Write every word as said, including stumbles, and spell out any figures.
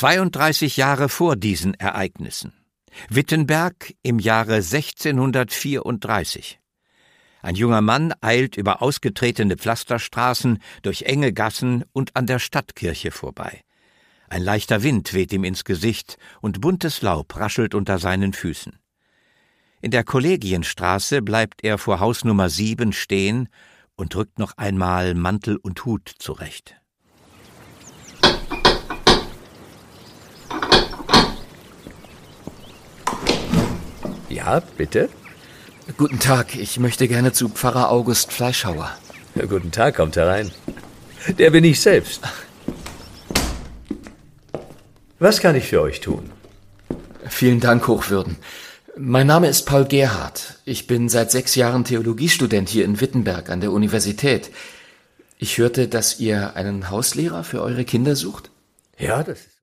zweiunddreißig Jahre vor diesen Ereignissen. Wittenberg im Jahre sechzehnhundertvierunddreißig. Ein junger Mann eilt über ausgetretene Pflasterstraßen, durch enge Gassen und an der Stadtkirche vorbei. Ein leichter Wind weht ihm ins Gesicht und buntes Laub raschelt unter seinen Füßen. In der Kollegienstraße bleibt er vor Haus Nummer sieben stehen und rückt noch einmal Mantel und Hut zurecht. Ja, bitte? Guten Tag, ich möchte gerne zu Pfarrer August Fleischhauer. Ja, guten Tag, kommt herein. Der bin ich selbst. Was kann ich für euch tun? Vielen Dank, Hochwürden. Mein Name ist Paul Gerhardt. Ich bin seit sechs Jahren Theologiestudent hier in Wittenberg an der Universität. Ich hörte, dass ihr einen Hauslehrer für eure Kinder sucht. Ja, das ist